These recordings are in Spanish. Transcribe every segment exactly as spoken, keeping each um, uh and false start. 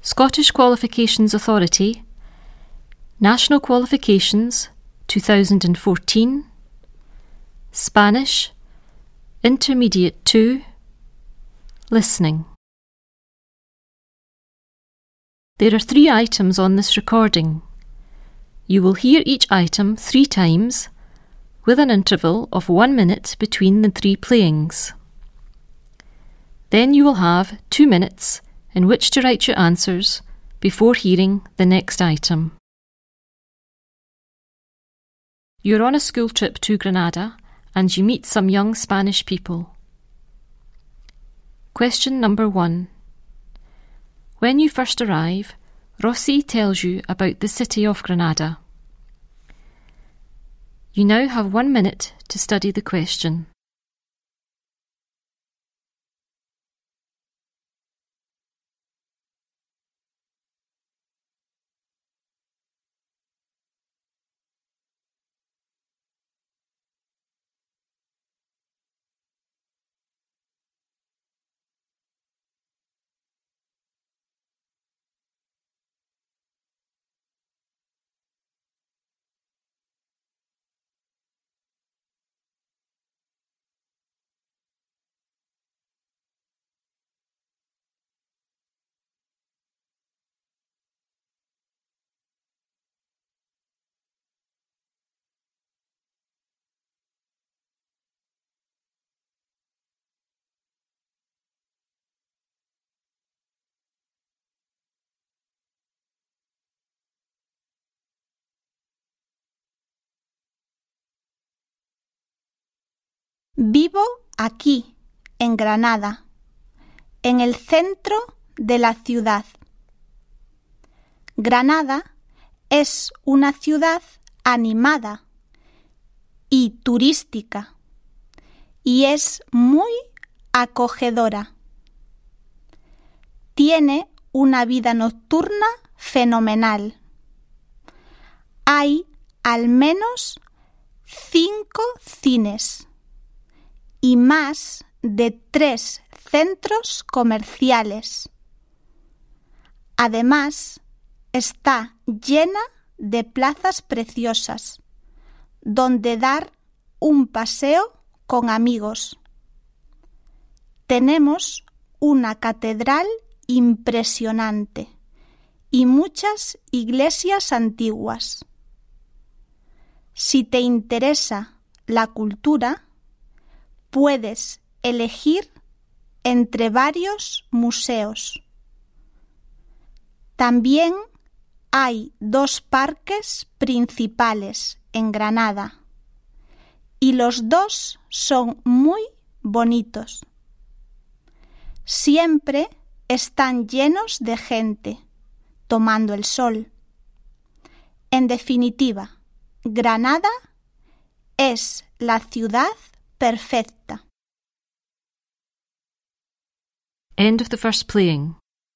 Scottish Qualifications Authority, National Qualifications two thousand fourteen, Spanish, Intermediate two, Listening. There are three items on this recording. You will hear each item three times, with an interval of one minute between the three playings. Then you will have two minutes in which to write your answers before hearing the next item. You're on a school trip to Granada and you meet some young Spanish people. Question number one. When you first arrive, Rossi tells you about the city of Granada. You now have one minute to study the question. Vivo aquí, en Granada, en el centro de la ciudad. Granada es una ciudad animada y turística y es muy acogedora. Tiene una vida nocturna fenomenal. Hay al menos cinco cines y más de tres centros comerciales. Además, está llena de plazas preciosas, donde dar un paseo con amigos. Tenemos una catedral impresionante y muchas iglesias antiguas. Si te interesa la cultura, puedes elegir entre varios museos. También hay dos parques principales en Granada y los dos son muy bonitos. Siempre están llenos de gente tomando el sol. En definitiva, Granada es la ciudad perfecta. End of the first playing.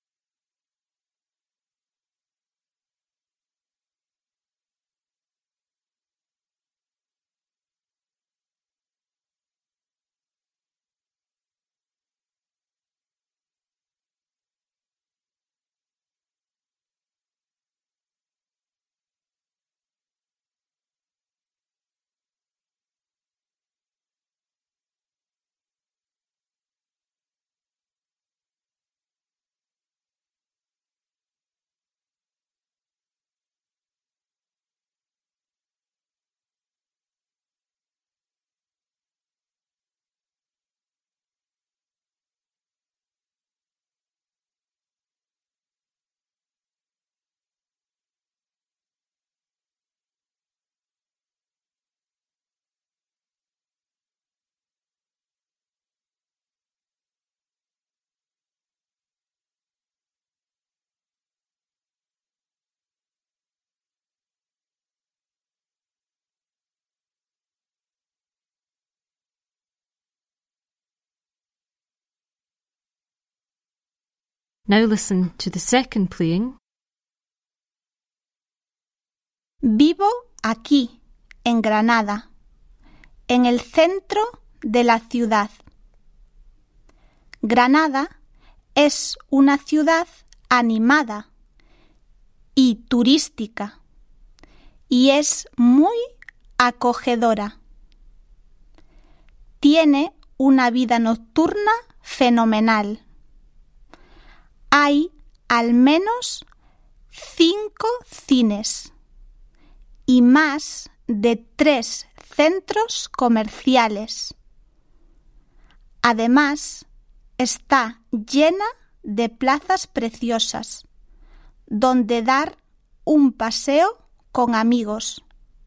Now listen to the second playing. Vivo aquí, en Granada, en el centro de la ciudad. Granada es una ciudad animada y turística y es muy acogedora. Tiene una vida nocturna fenomenal. Hay al menos cinco cines y más de tres centros comerciales. Además, está llena de plazas preciosas, donde dar un paseo con amigos.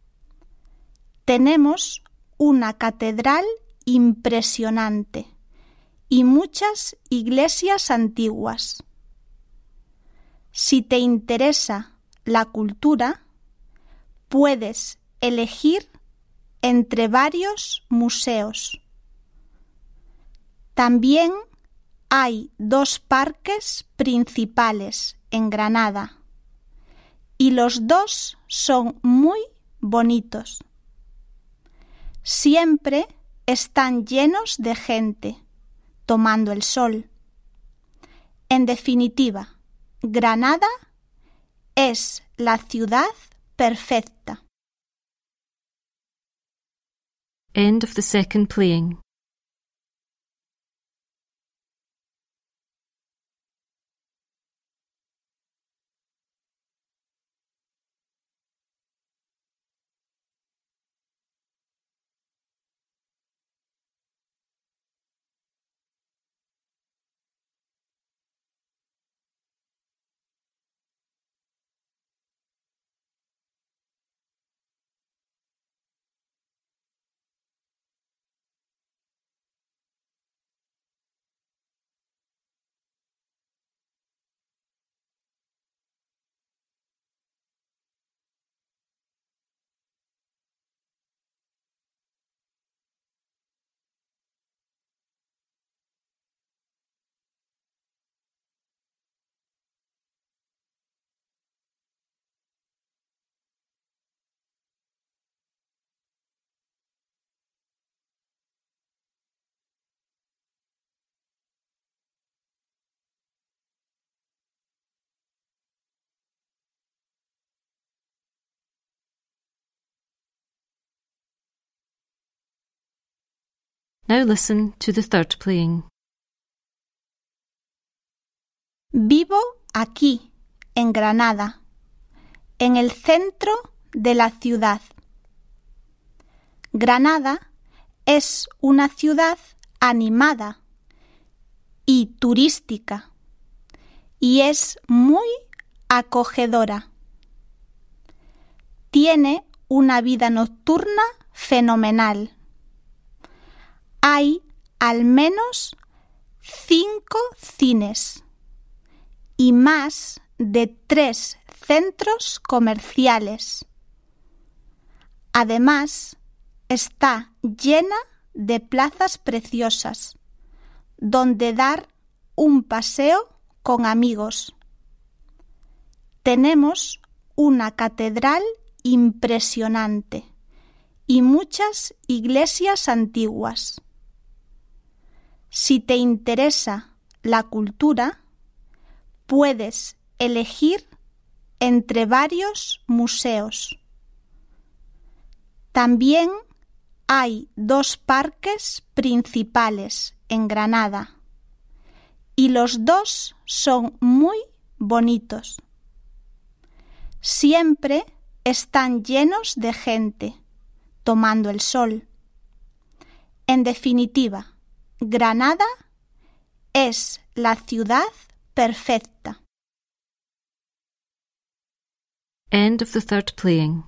Tenemos una catedral impresionante y muchas iglesias antiguas. Si te interesa la cultura, puedes elegir entre varios museos. También hay dos parques principales en Granada y los dos son muy bonitos. Siempre están llenos de gente tomando el sol. En definitiva, Granada es la ciudad perfecta. End of the second playing. Now listen to the third playing. Vivo aquí, en Granada, en el centro de la ciudad. Granada es una ciudad animada y turística y es muy acogedora. Tiene una vida nocturna fenomenal. Hay al menos cinco cines y más de tres centros comerciales. Además, está llena de plazas preciosas, donde dar un paseo con amigos. Tenemos una catedral impresionante y muchas iglesias antiguas. Si te interesa la cultura, puedes elegir entre varios museos. También hay dos parques principales en Granada y los dos son muy bonitos. Siempre están llenos de gente tomando el sol. En definitiva, Granada es la ciudad perfecta. End of the third playing.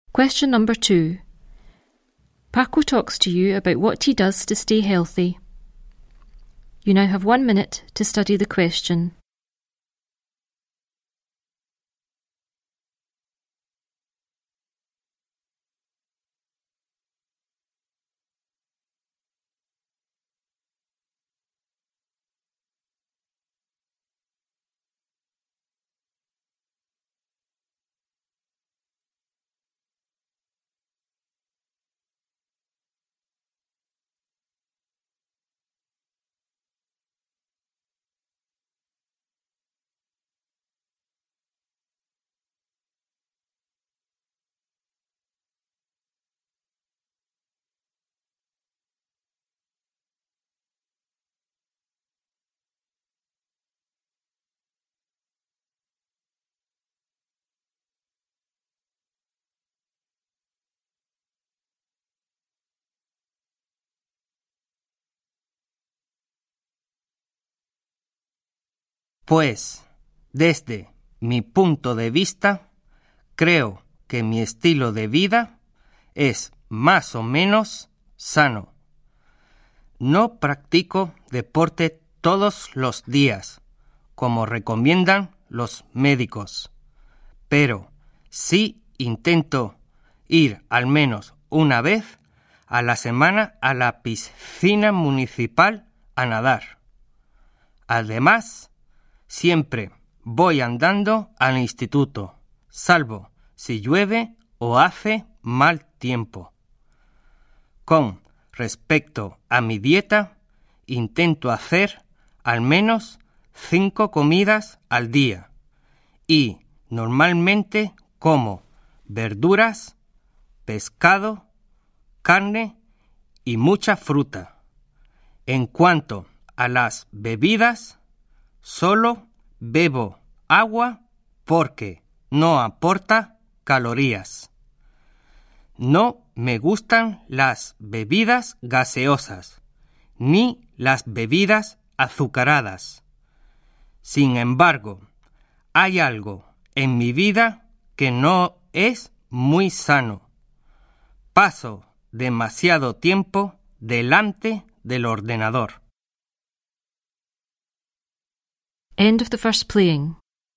Question number two. Paco talks to you about what he does to stay healthy. You now have one minute to study the question. Pues, desde mi punto de vista, creo que mi estilo de vida es más o menos sano. No practico deporte todos los días, como recomiendan los médicos, pero sí intento ir al menos una vez a la semana a la piscina municipal a nadar. Además, siempre voy andando al instituto, salvo si llueve o hace mal tiempo. Con respecto a mi dieta, intento hacer al menos cinco comidas al día y normalmente como verduras, pescado, carne y mucha fruta. En cuanto a las bebidas, solo bebo agua porque no aporta calorías. No me gustan las bebidas gaseosas ni las bebidas azucaradas. Sin embargo, hay algo en mi vida que no es muy sano. Paso demasiado tiempo delante del ordenador. End of the first playing.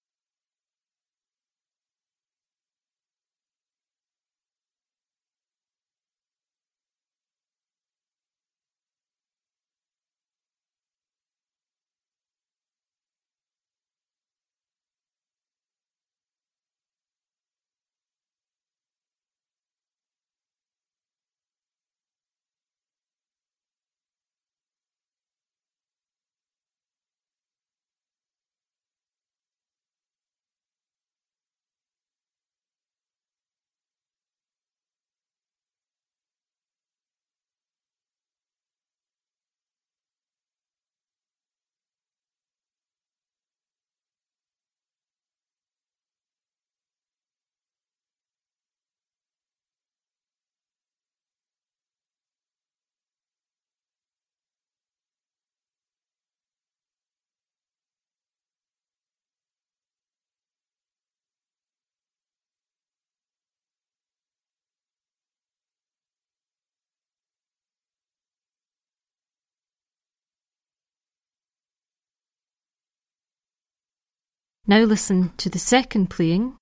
Now listen to the second playing.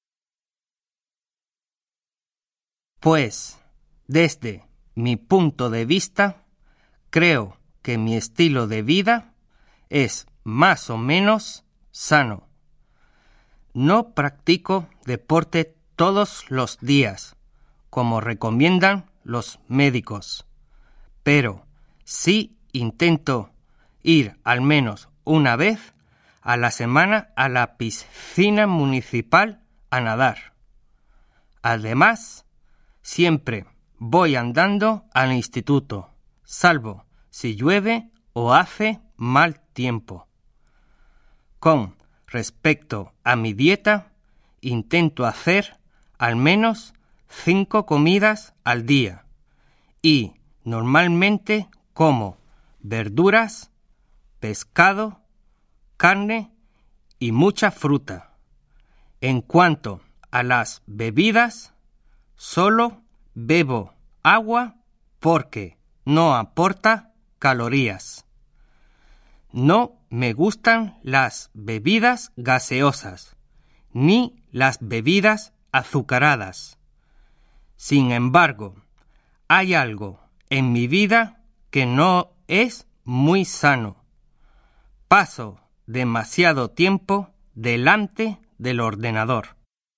Pues, desde mi punto de vista, creo que mi estilo de vida es más o menos sano. No practico deporte todos los días, como recomiendan los médicos, pero sí intento ir al menos una vez a la semana a la piscina municipal a nadar. Además, siempre voy andando al instituto, salvo si llueve o hace mal tiempo. Con respecto a mi dieta, intento hacer al menos cinco comidas al día y normalmente como verduras, pescado, carne y mucha fruta. En cuanto a las bebidas, solo bebo agua porque no aporta calorías. No me gustan las bebidas gaseosas, ni las bebidas azucaradas. Sin embargo, hay algo en mi vida que no es muy sano. Paso demasiado tiempo delante del ordenador.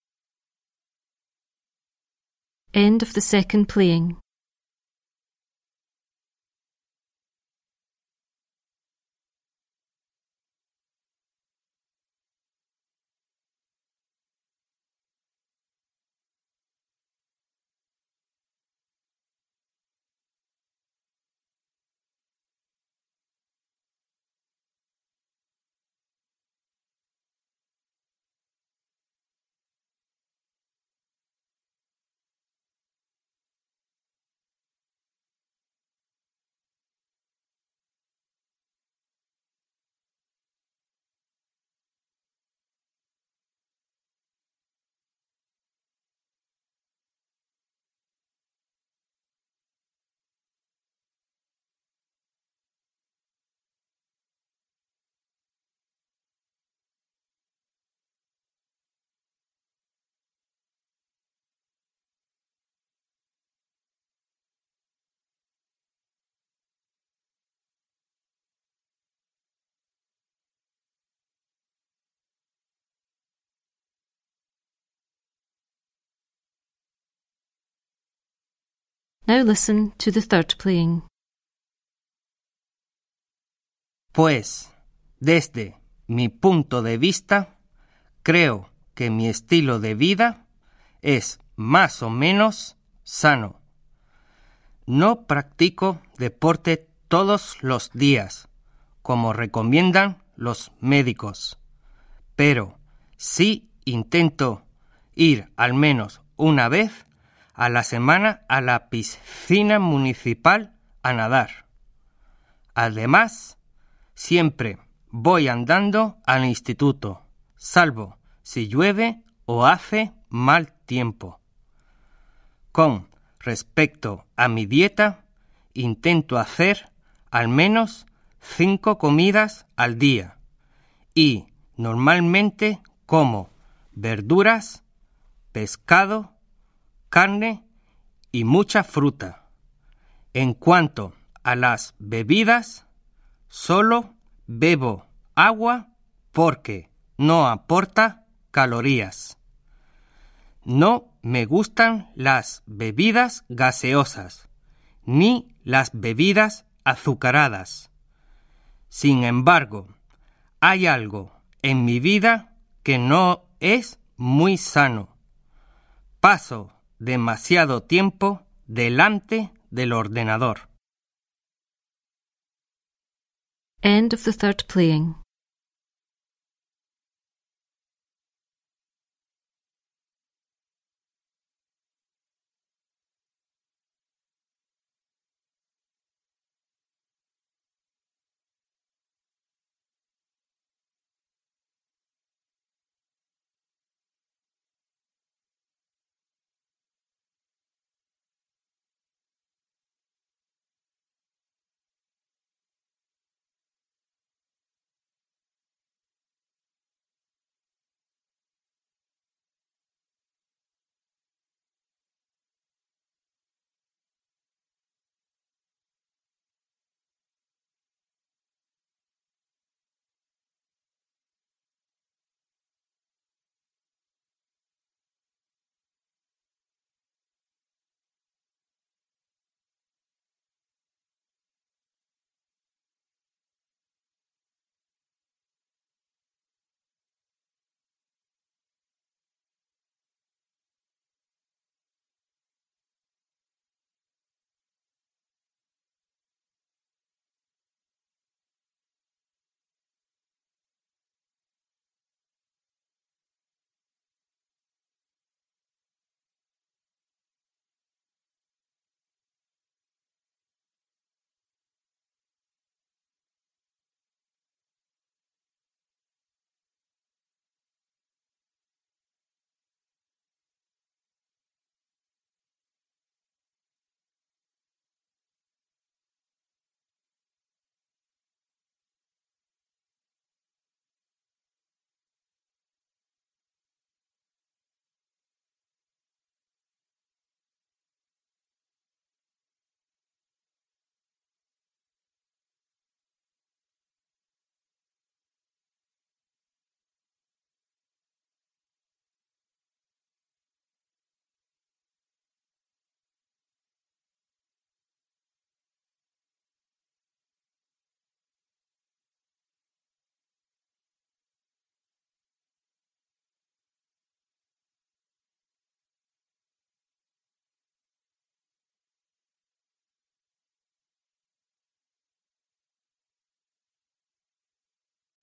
End of the second playing. Now listen to the third playing. Pues, desde mi punto de vista, creo que mi estilo de vida es más o menos sano. No practico deporte todos los días, como recomiendan los médicos, pero sí intento ir al menos una vez a la semana a la piscina municipal a nadar. Además, siempre voy andando al instituto, salvo si llueve o hace mal tiempo. Con respecto a mi dieta, intento hacer al menos cinco comidas al día y normalmente como verduras, pescado, carne y mucha fruta. En cuanto a las bebidas, solo bebo agua porque no aporta calorías. No me gustan las bebidas gaseosas, ni las bebidas azucaradas. Sin embargo, hay algo en mi vida que no es muy sano. Paso demasiado tiempo delante del ordenador. End of the third playing.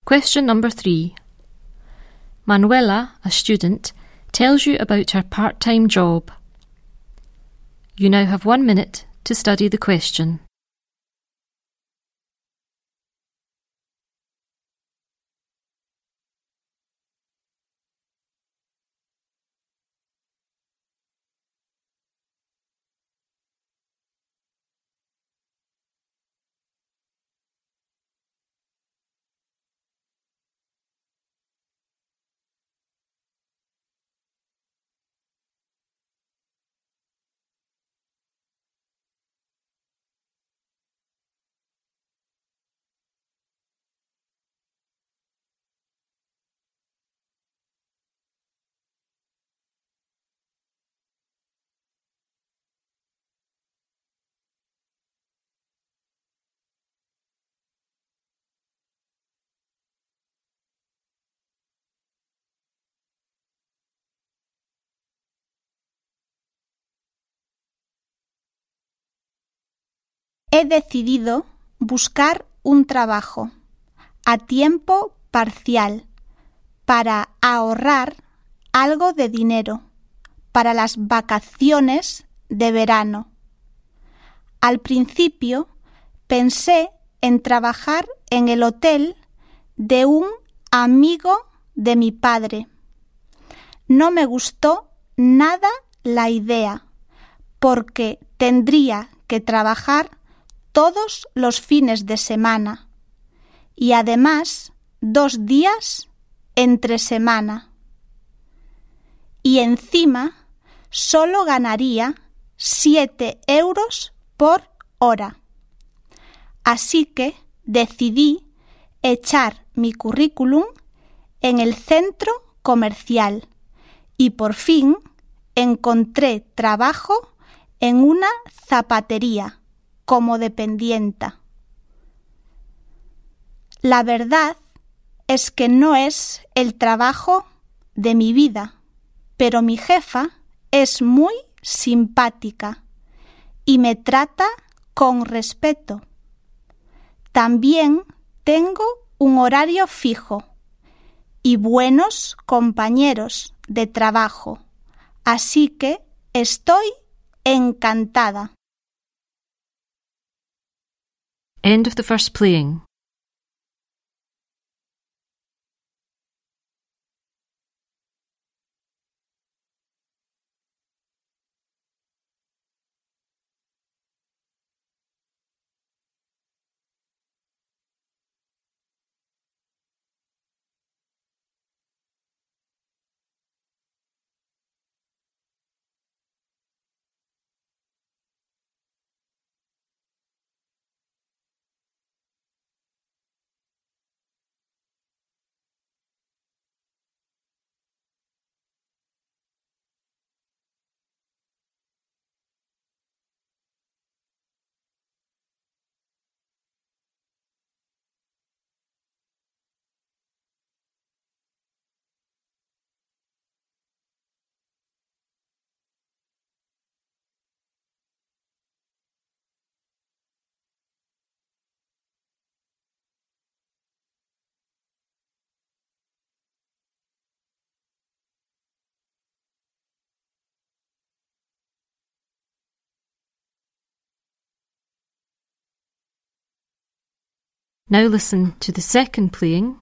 Question number three. Manuela, a student, tells you about her part-time job. You now have one minute to study the question. He decidido buscar un trabajo a tiempo parcial para ahorrar algo de dinero para las vacaciones de verano. Al principio pensé en trabajar en el hotel de un amigo de mi padre. No me gustó nada la idea, porque tendría que trabajar todos los fines de semana y además dos días entre semana. Y encima solo ganaría siete euros por hora. Así que decidí echar mi currículum en el centro comercial y por fin encontré trabajo en una zapatería como dependienta. La verdad es que no es el trabajo de mi vida, pero mi jefa es muy simpática y me trata con respeto. También tengo un horario fijo y buenos compañeros de trabajo, así que estoy encantada. End of the first playing. Now listen to the second playing.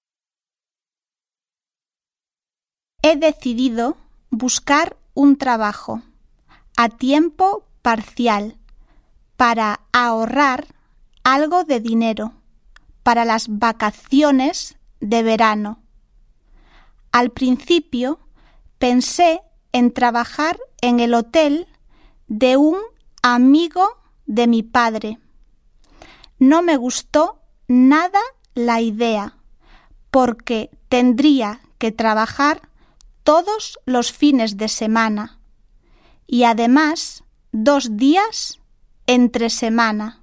He decidido buscar un trabajo a tiempo parcial para ahorrar algo de dinero para las vacaciones de verano. Al principio pensé en trabajar en el hotel de un amigo de mi padre. No me gustó nada la idea, porque tendría que trabajar todos los fines de semana y además dos días entre semana.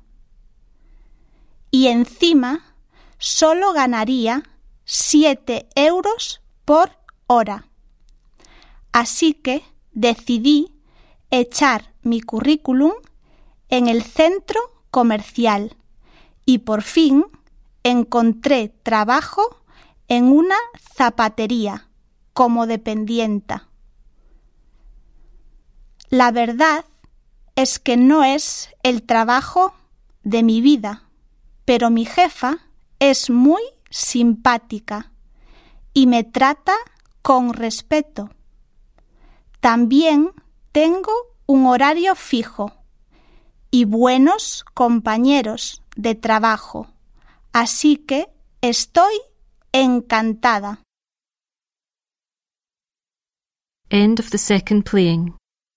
Y encima solo ganaría siete euros por hora. Así que decidí echar mi currículum en el centro comercial y por fin encontré trabajo en una zapatería como dependienta. La verdad es que no es el trabajo de mi vida, pero mi jefa es muy simpática y me trata con respeto. También tengo un horario fijo y buenos compañeros de trabajo, así que estoy encantada. End of the second playing.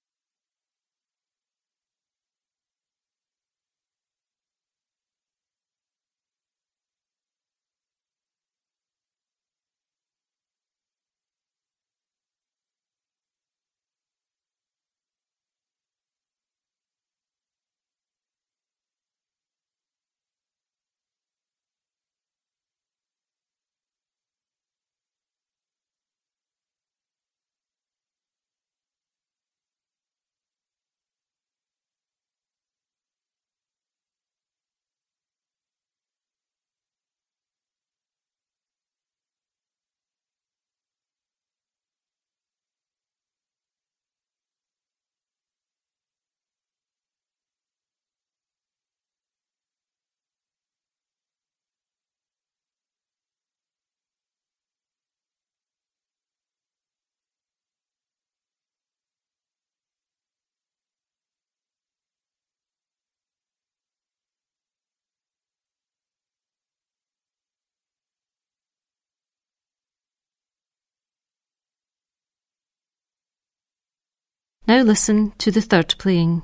Now listen to the third playing.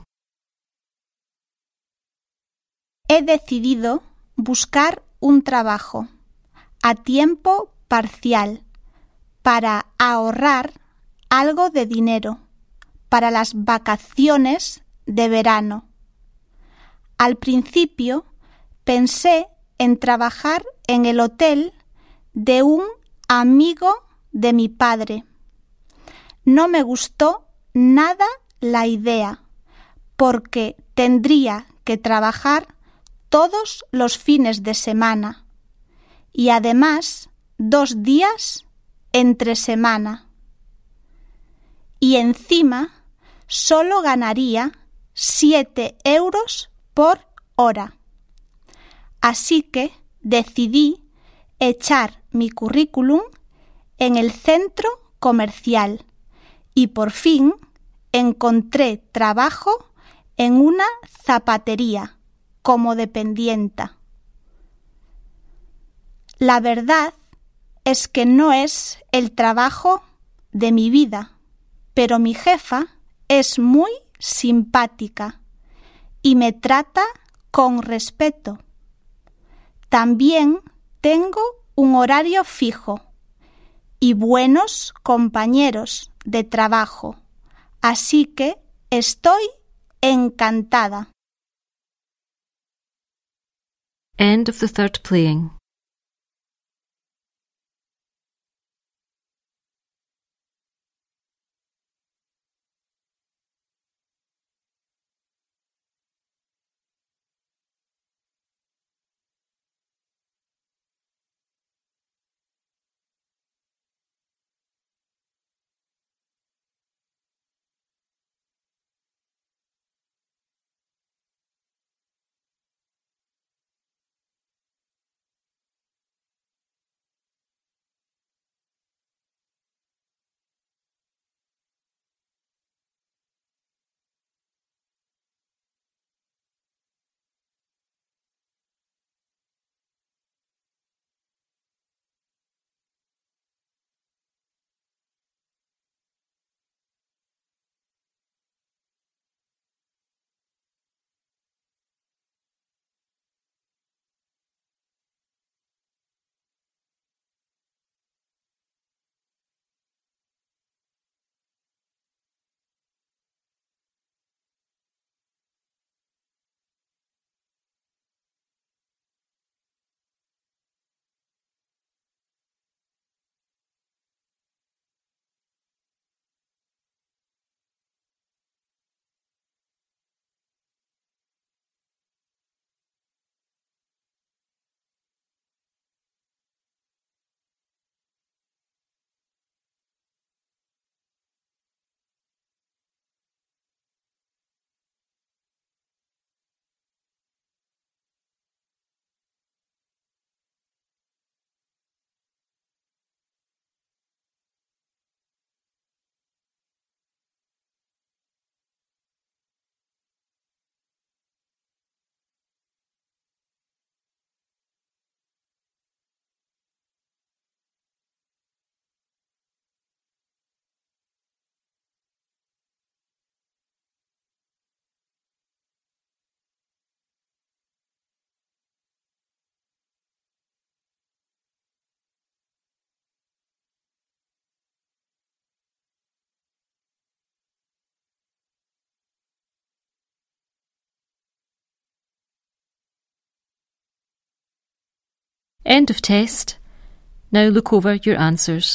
He decidido buscar un trabajo a tiempo parcial para ahorrar algo de dinero para las vacaciones de verano. Al principio pensé en trabajar en el hotel de un amigo de mi padre. No me gustó nada la idea, porque tendría que trabajar todos los fines de semana y además dos días entre semana. Y encima solo ganaría siete euros por hora. Así que decidí echar mi currículum en el centro comercial y por fin encontré trabajo en una zapatería como dependienta. La verdad es que no es el trabajo de mi vida, pero mi jefa es muy simpática y me trata con respeto. También tengo un horario fijo y buenos compañeros de trabajo, así que estoy encantada. End of the third playing. End of test. Now look over your answers.